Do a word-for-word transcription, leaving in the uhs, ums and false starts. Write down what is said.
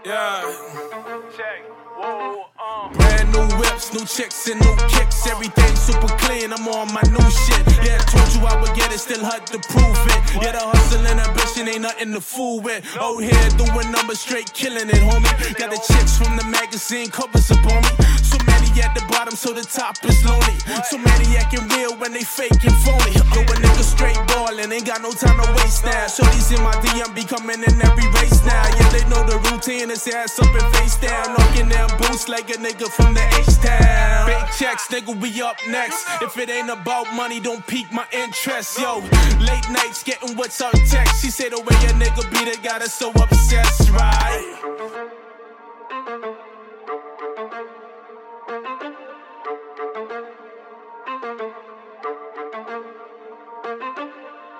Yeah. Brand new whips, new chicks and new kicks. Everything super clean, I'm on my new shit. Yeah, I told you I would get it, still hard to prove it. Yeah, the hustle and ambition ain't nothing to fool with. Oh, here doing numbers, straight killing it, homie. Got the chicks from the magazine covers up on me. So many at the bottom, so the top is lonely. So many acting real when they fake and phony. Yo, a nigga straight ballin', ain't got no time to waste now. Shorty's in my D M, be coming in every race now. Yeah, they know the routine, it's ass up and face down. Knocking them boots like a nigga from the H-Town. Big checks, nigga, we up next. If it ain't about money, don't pique my interest. Yo, late nights getting what's her text. She say the way a nigga beat it got her so obsessed, right?